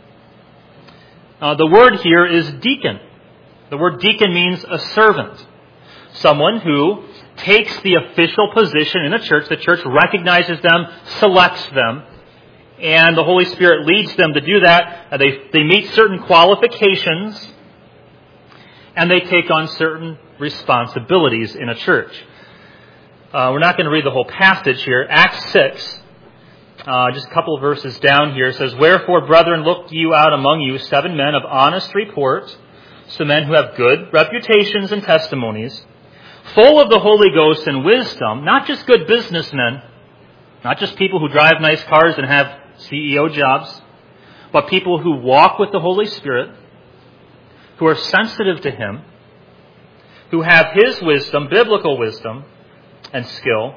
Speaker 1: The word here is deacon. The word deacon means a servant. Someone who takes the official position in a church. The church recognizes them, selects them, and the Holy Spirit leads them to do that. They meet certain qualifications, and they take on certain responsibilities in a church. We're not going to read the whole passage here. Acts 6, just a couple of verses down here, says, "Wherefore, brethren, look you out among you 7 men of honest report, some men who have good reputations and testimonies, full of the Holy Ghost and wisdom," not just good businessmen, not just people who drive nice cars and have CEO jobs, but people who walk with the Holy Spirit, who are sensitive to Him, who have His wisdom, biblical wisdom and skill,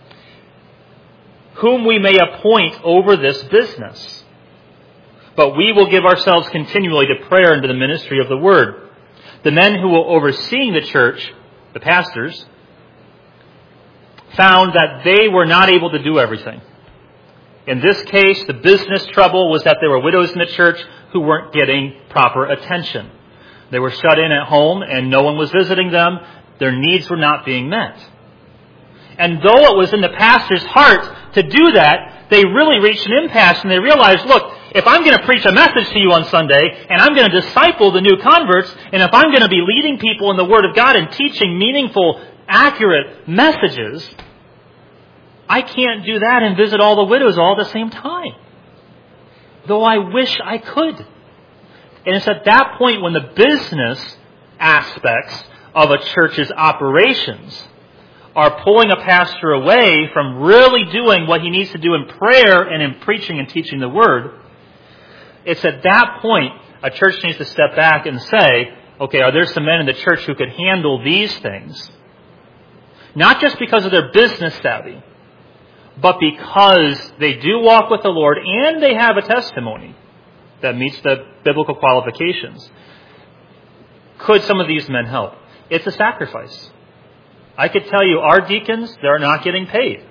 Speaker 1: whom we may appoint over this business. But we will give ourselves continually to prayer and to the ministry of the Word. The men who were overseeing the church, the pastors, found that they were not able to do everything. In this case, the business trouble was that there were widows in the church who weren't getting proper attention. They were shut in at home and no one was visiting them. Their needs were not being met. And though it was in the pastor's heart to do that, they really reached an impasse and they realized, look, if I'm going to preach a message to you on Sunday and I'm going to disciple the new converts, and if I'm going to be leading people in the Word of God and teaching meaningful, accurate messages, I can't do that and visit all the widows all at the same time. Though I wish I could. And it's at that point when the business aspects of a church's operations are pulling a pastor away from really doing what he needs to do in prayer and in preaching and teaching the Word, it's at that point a church needs to step back and say, okay, are there some men in the church who could handle these things? Not just because of their business savvy, but because they do walk with the Lord and they have a testimony that meets the biblical qualifications. Could some of these men help? It's a sacrifice. I could tell you, our deacons, they're not getting paid.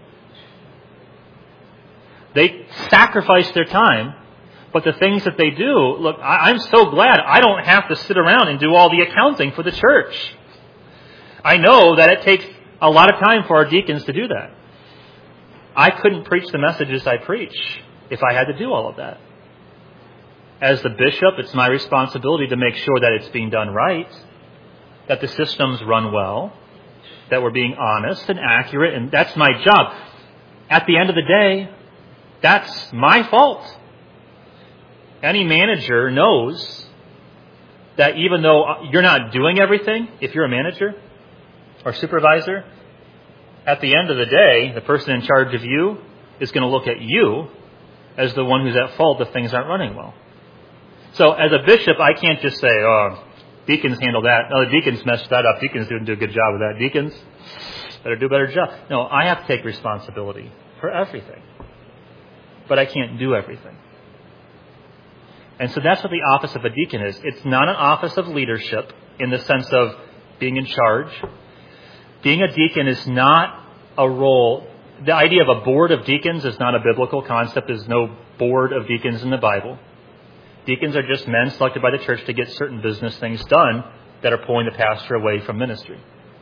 Speaker 1: They sacrifice their time, but the things that they do, look, I'm so glad I don't have to sit around and do all the accounting for the church. I know that it takes a lot of time for our deacons to do that. I couldn't preach the messages I preach if I had to do all of that. As the bishop, it's my responsibility to make sure that it's being done right, that the systems run well, that we're being honest and accurate, and that's my job. At the end of the day, that's my fault. Any manager knows that even though you're not doing everything, if you're a manager or supervisor, at the end of the day, the person in charge of you is going to look at you as the one who's at fault if things aren't running well. So as a bishop, I can't just say, oh, deacons handle that. No, the deacons messed that up. Deacons didn't do a good job with that. Deacons better do a better job. No, I have to take responsibility for everything. But I can't do everything. And so that's what the office of a deacon is. It's not an office of leadership in the sense of being in charge. Being a deacon is not a role. The idea of a board of deacons is not a biblical concept. There's no board of deacons in the Bible. Deacons are just men selected by the church to get certain business things done that are pulling the pastor away from ministry.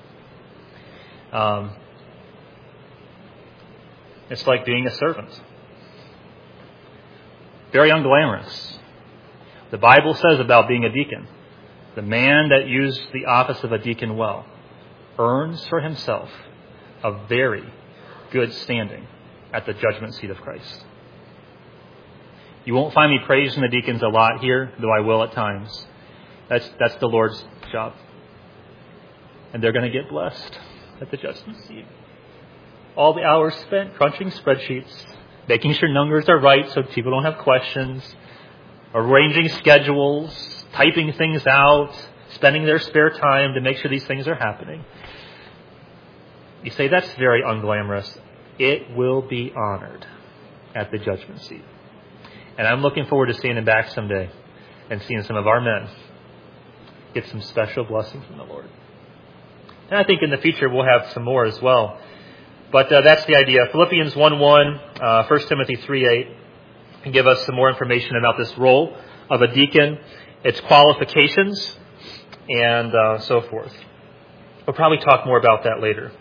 Speaker 1: It's like being a servant. Very unglamorous. The Bible says about being a deacon, the man that used the office of a deacon well earns for himself a very good standing at the judgment seat of Christ. You won't find me praising the deacons a lot here, though I will at times. That's the Lord's job. And they're going to get blessed at the judgment seat. All the hours spent crunching spreadsheets, making sure numbers are right so people don't have questions, arranging schedules, typing things out, spending their spare time to make sure these things are happening. You say, that's very unglamorous. It will be honored at the judgment seat. And I'm looking forward to standing back someday and seeing some of our men get some special blessing from the Lord. And I think in the future we'll have some more as well. But that's the idea. Philippians 1:1, 1 Timothy 3:8 can give us some more information about this role of a deacon, its qualifications, and so forth. We'll probably talk more about that later.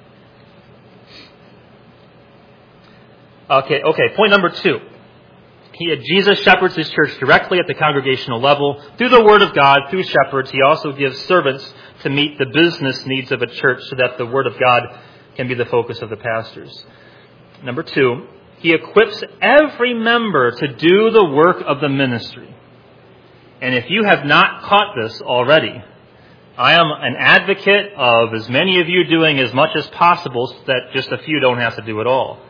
Speaker 1: Okay. Point number 2. Jesus shepherds his church directly at the congregational level. Through the Word of God, through shepherds, he also gives servants to meet the business needs of a church so that the Word of God can be the focus of the pastors. Number 2, he equips every member to do the work of the ministry. And if you have not caught this already, I am an advocate of as many of you doing as much as possible so that just a few don't have to do it all.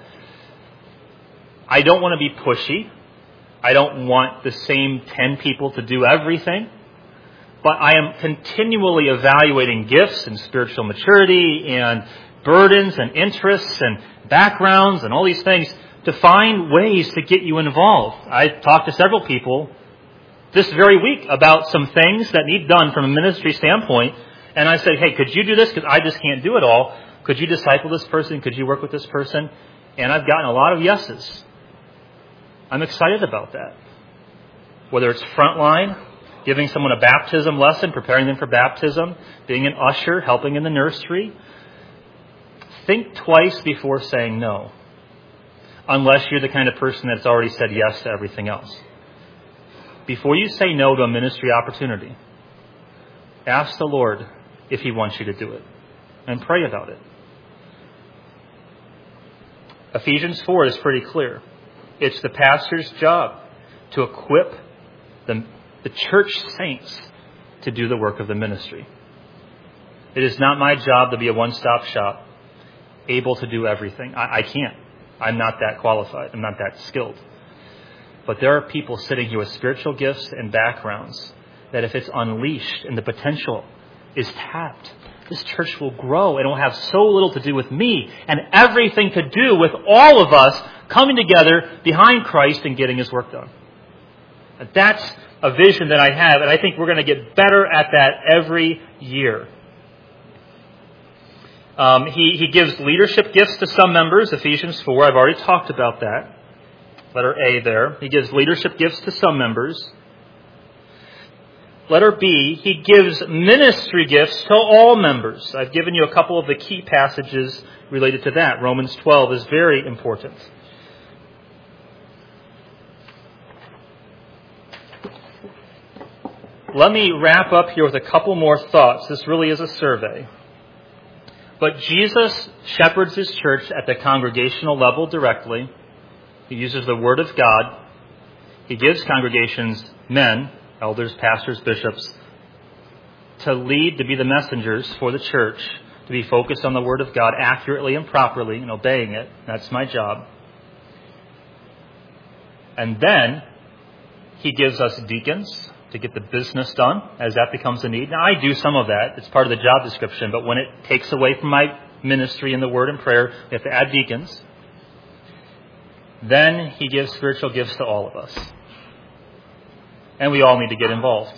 Speaker 1: I don't want to be pushy. I don't want the same 10 people to do everything. But I am continually evaluating gifts and spiritual maturity and burdens and interests and backgrounds and all these things to find ways to get you involved. I talked to several people this very week about some things that need done from a ministry standpoint. And I said, hey, could you do this? Because I just can't do it all. Could you disciple this person? Could you work with this person? And I've gotten a lot of yeses. I'm excited about that. Whether it's frontline, giving someone a baptism lesson, preparing them for baptism, being an usher, helping in the nursery. Think twice before saying no, unless you're the kind of person that's already said yes to everything else. Before you say no to a ministry opportunity, ask the Lord if he wants you to do it, and pray about it. Ephesians 4 is pretty clear. It's the pastor's job to equip the church saints to do the work of the ministry. It is not my job to be a one-stop shop. able to do everything. I can't. I'm not that qualified. I'm not that skilled. But there are people sitting here with spiritual gifts and backgrounds that if it's unleashed and the potential is tapped, this church will grow and it will have so little to do with me and everything to do with all of us coming together behind Christ and getting His work done. That's a vision that I have, and I think we're going to get better at that every year. He gives leadership gifts to some members, Ephesians 4. I've already talked about that. Letter A there. He gives leadership gifts to some members. Letter B, He gives ministry gifts to all members. I've given you a couple of the key passages related to that. Romans 12 is very important. Let me wrap up here with a couple more thoughts. This really is a survey. But Jesus shepherds His church at the congregational level directly. He uses the Word of God. He gives congregations men, elders, pastors, bishops, to lead, to be the messengers for the church, to be focused on the Word of God accurately and properly and obeying it. That's my job. And then He gives us deacons to get the business done as that becomes a need. Now, I do some of that. It's part of the job description. But when it takes away from my ministry in the Word and prayer, we have to add deacons. Then He gives spiritual gifts to all of us. And we all need to get involved.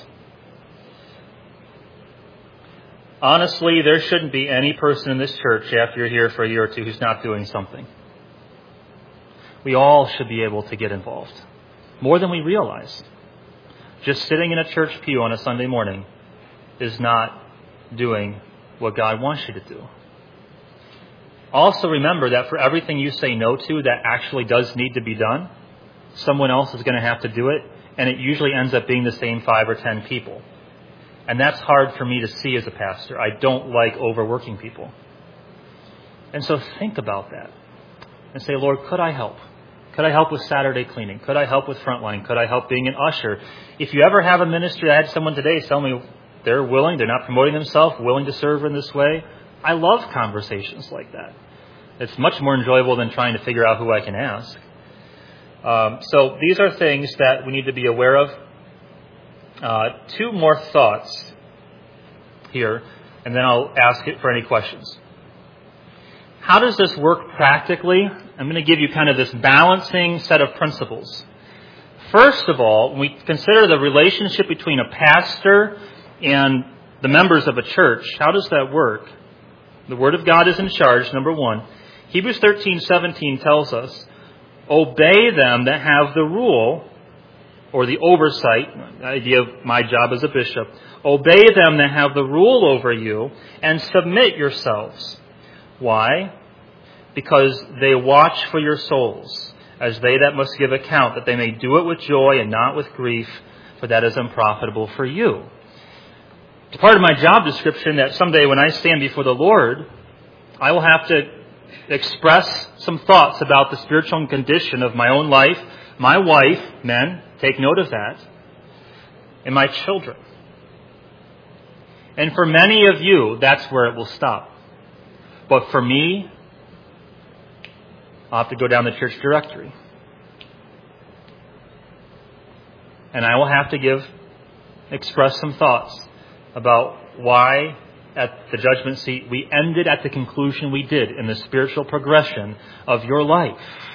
Speaker 1: Honestly, there shouldn't be any person in this church after you're here for a year or two who's not doing something. We all should be able to get involved. More than we realize. Just sitting in a church pew on a Sunday morning is not doing what God wants you to do. Also remember that for everything you say no to that actually does need to be done, someone else is going to have to do it, and it usually ends up being the same 5 or 10 people. And that's hard for me to see as a pastor. I don't like overworking people. And so think about that and say, Lord, could I help? Could I help with Saturday cleaning? Could I help with frontline? Could I help being an usher? If you ever have a ministry, I had someone today tell me they're willing, they're not promoting themselves, willing to serve in this way. I love conversations like that. It's much more enjoyable than trying to figure out who I can ask. So these are things that we need to be aware of. 2 more thoughts here, and then I'll ask it for any questions. How does this work practically? I'm going to give you kind of this balancing set of principles. First of all, when we consider the relationship between a pastor and the members of a church, how does that work? The Word of God is in charge, number 1. Hebrews 13:17 tells us, obey them that have the rule, or the oversight, the idea of my job as a bishop. Obey them that have the rule over you, and submit yourselves. Why? Because they watch for your souls, as they that must give account, that they may do it with joy and not with grief, for that is unprofitable for you. It's part of my job description that someday when I stand before the Lord, I will have to express some thoughts about the spiritual condition of my own life, my wife, men, take note of that, and my children. And for many of you, that's where it will stop. But for me, I'll have to go down the church directory. And I will have to express some thoughts about why at the judgment seat we ended at the conclusion we did in the spiritual progression of your life.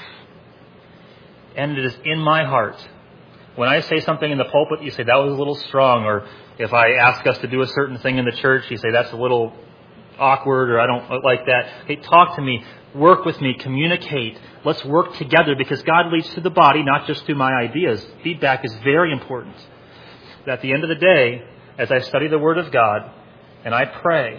Speaker 1: And it is in my heart. When I say something in the pulpit, you say that was a little strong, or if I ask us to do a certain thing in the church, you say that's a little awkward, or I don't like that. Hey, talk to me, work with me, communicate. Let's work together, because God leads to the body, not just through my ideas. Feedback is very important. But at the end of the day, as I study the Word of God, and I pray,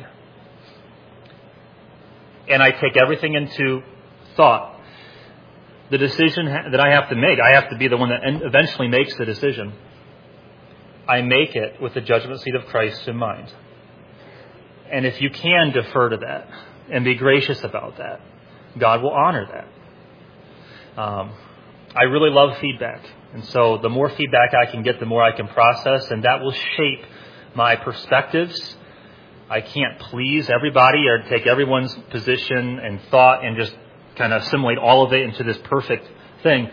Speaker 1: and I take everything into thought, the decision that I have to make, I have to be the one that eventually makes the decision. I make it with the judgment seat of Christ in mind. And if you can defer to that and be gracious about that, God will honor that. I really love feedback. And so the more feedback I can get, the more I can process, and that will shape my perspectives I can't please everybody or take everyone's position and thought and just kind of assimilate all of it into this perfect thing.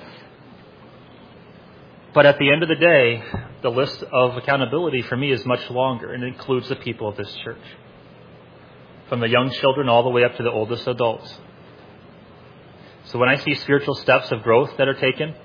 Speaker 1: But at the end of the day, the list of accountability for me is much longer, and it includes the people of this church. From the young children all the way up to the oldest adults. So when I see spiritual steps of growth that are taken,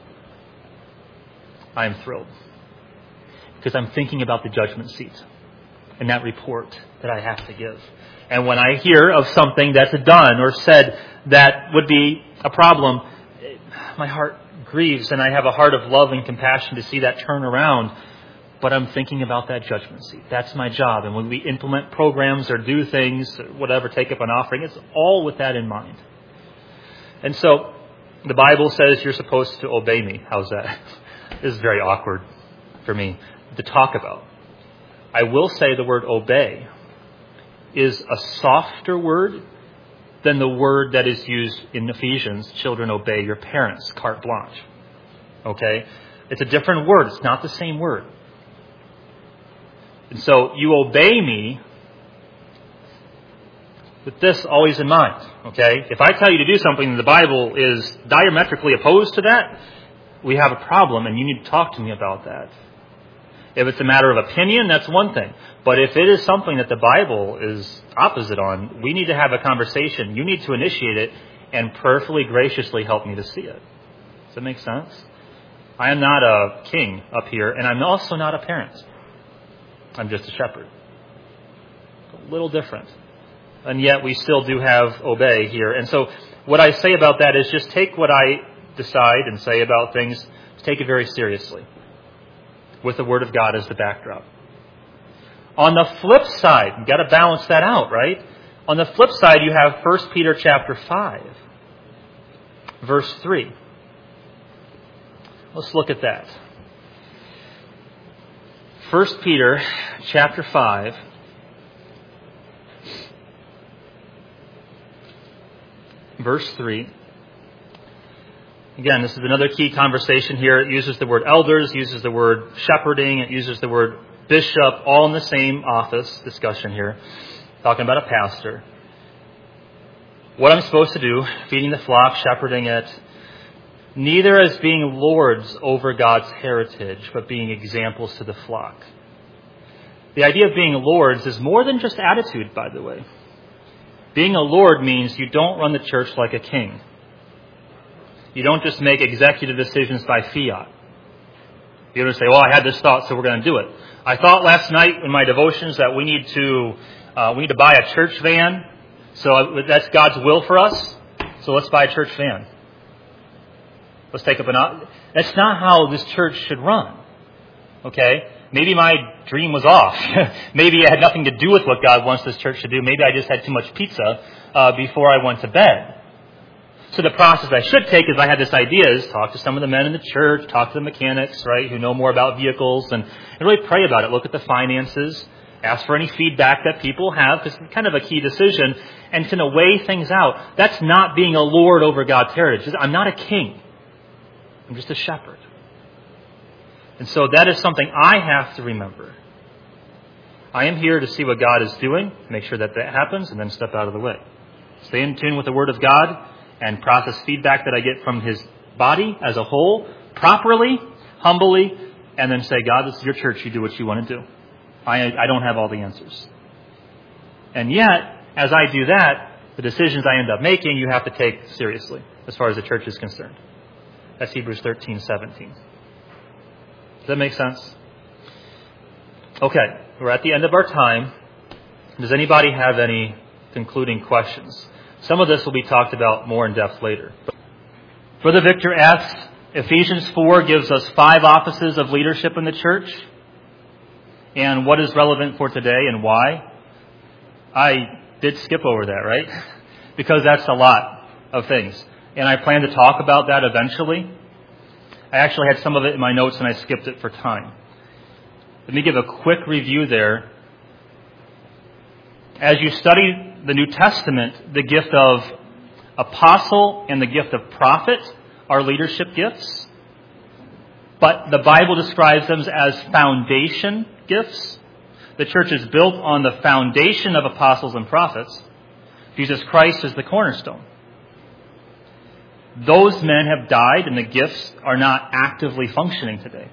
Speaker 1: I am thrilled. Because I'm thinking about the judgment seat and that report that I have to give. And when I hear of something that's done or said that would be a problem, my heart grieves, and I have a heart of love and compassion to see that turn around. But I'm thinking about that judgment seat. That's my job. And when we implement programs or do things, whatever, take up an offering, it's all with that in mind. And so the Bible says you're supposed to obey me. How's that? This is very awkward for me to talk about. I will say the word obey is a softer word than the word that is used in Ephesians. Children, obey your parents, carte blanche. Okay? It's a different word. It's not the same word. And so you obey me with this always in mind. Okay? If I tell you to do something and the Bible is diametrically opposed to that, we have a problem, and you need to talk to me about that. If it's a matter of opinion, that's one thing. But if it is something that the Bible is opposite on, we need to have a conversation. You need to initiate it and prayerfully, graciously help me to see it. Does that make sense? I am not a king up here, and I'm also not a parent. I'm just a shepherd. A little different. And yet we still do have obey here. And so what I say about that is just take what I decide and say about things, take it very seriously, with the Word of God as the backdrop. On the flip side, you've got to balance that out, right? On the flip side, you have 1 Peter chapter 5, verse 3. Let's look at that. 1 Peter chapter 5, verse 3. Again, this is another key conversation here. It uses the word elders, uses the word shepherding, it uses the word bishop, all in the same office discussion here. Talking about a pastor. What I'm supposed to do, feeding the flock, shepherding it, neither as being lords over God's heritage, but being examples to the flock. The idea of being lords is more than just attitude, by the way. Being a lord means you don't run the church like a king. You don't just make executive decisions by fiat. You don't say, well, I had this thought, so we're going to do it. I thought last night in my devotions that we need to buy a church van. So that's God's will for us. So let's buy a church van. Let's take up That's not how this church should run. Okay? Maybe my dream was off. Maybe it had nothing to do with what God wants this church to do. Maybe I just had too much pizza before I went to bed. So the process I should take is I had this idea is talk to some of the men in the church, talk to the mechanics, right, who know more about vehicles, and really pray about it. Look at the finances, ask for any feedback that people have, because it's kind of a key decision, and kind of weigh things out. That's not being a lord over God's heritage. I'm not a king. I'm just a shepherd. And so that is something I have to remember. I am here to see what God is doing, make sure that that happens, and then step out of the way. Stay in tune with the Word of God and process feedback that I get from His body as a whole, properly, humbly, and then say, God, this is your church. You do what you want to do. I don't have all the answers. And yet, as I do that, the decisions I end up making, you have to take seriously as far as the church is concerned. That's Hebrews 13:17. Does that make sense? Okay, we're at the end of our time. Does anybody have any concluding questions? Some of this will be talked about more in depth later. Brother Victor asks, Ephesians 4 gives us 5 offices of leadership in the church. And what is relevant for today and why? I did skip over that, right? Because that's a lot of things. And I plan to talk about that eventually. I actually had some of it in my notes and I skipped it for time. Let me give a quick review there. As you study the New Testament, the gift of apostle and the gift of prophet are leadership gifts. But the Bible describes them as foundation gifts. The church is built on the foundation of apostles and prophets. Jesus Christ is the cornerstone. Those men have died and the gifts are not actively functioning today.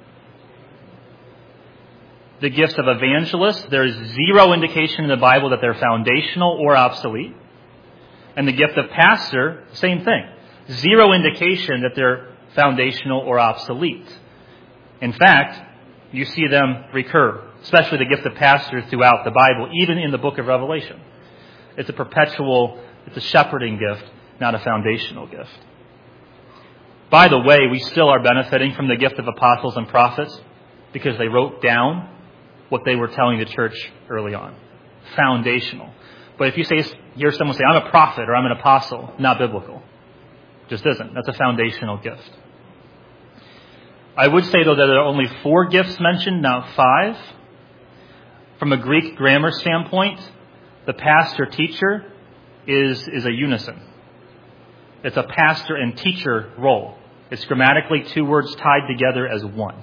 Speaker 1: The gifts of evangelists, there is zero indication in the Bible that they're foundational or obsolete. And the gift of pastor, same thing. Zero indication that they're foundational or obsolete. In fact, you see them recur, especially the gift of pastor throughout the Bible, even in the book of Revelation. It's a shepherding gift, not a foundational gift. By the way, we still are benefiting from the gift of apostles and prophets because they wrote down what they were telling the church early on. Foundational. But if you hear someone say, I'm a prophet or I'm an apostle, not biblical. Just isn't. That's a foundational gift. I would say, though, that there are only 4 gifts mentioned, not 5. From a Greek grammar standpoint, the pastor-teacher is a unison. It's a pastor and teacher role. It's grammatically 2 words tied together as one.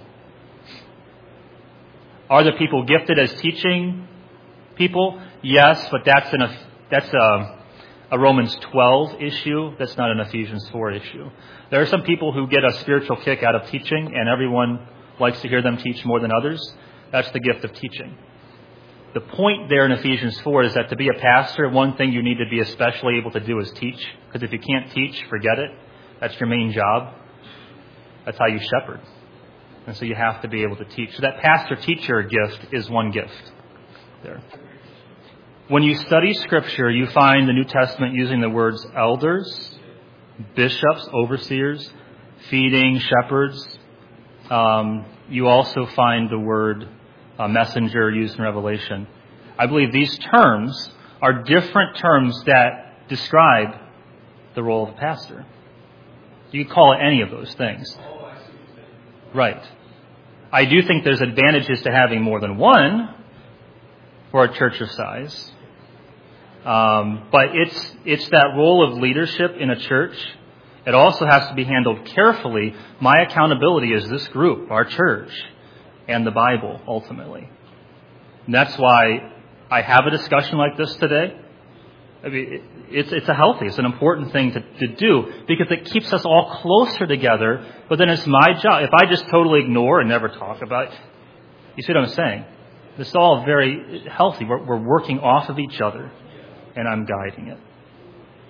Speaker 1: Are the people gifted as teaching people? Yes, but that's a Romans 12 issue. That's not an Ephesians 4 issue. There are some people who get a spiritual kick out of teaching, and everyone likes to hear them teach more than others. That's the gift of teaching. The point there in Ephesians 4 is that to be a pastor, one thing you need to be especially able to do is teach. Because if you can't teach, forget it. That's your main job. That's how you shepherd. And so you have to be able to teach. So that pastor-teacher gift is one gift there. When you study Scripture, you find the New Testament using the words elders, bishops, overseers, feeding, shepherds. You also find the word messenger used in Revelation. I believe these terms are different terms that describe the role of the pastor. You could call it any of those things. Right. I do think there's advantages to having more than one for a church of size. But it's that role of leadership in a church. It also has to be handled carefully. My accountability is this group, our church, and the Bible, ultimately. And that's why I have a discussion like this today. I mean, it's an important thing to do because it keeps us all closer together. But then it's my job. If I just totally ignore and never talk about it, you see what I'm saying? This is all very healthy. We're working off of each other, and I'm guiding it.